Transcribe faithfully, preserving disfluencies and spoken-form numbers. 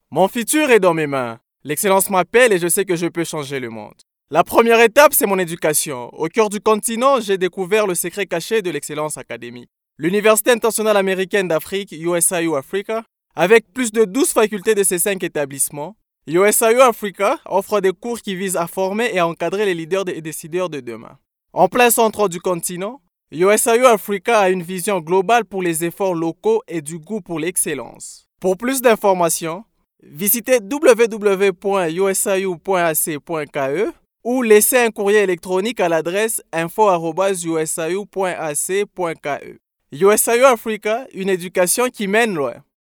Mon futur est dans mes mains. L'excellence m'appelle et je sais que je peux changer le monde. La première étape, c'est mon éducation. Au cœur du continent, j'ai découvert le secret caché de l'excellence académique. L'Université internationale américaine d'Afrique, U S I U Africa, avec plus de douze facultés de ces cinq établissements, U S I U Africa offre des cours qui visent à former et à encadrer les leaders et décideurs de demain. En plein centre du continent, U S I U Africa a une vision globale pour les efforts locaux et du goût pour l'excellence. Pour plus d'informations, visitez w w w point u s i u point a c point k e ou laissez un courrier électronique à l'adresse info arobase u s i u point a c point k e. U S I U Africa, une éducation qui mène loin.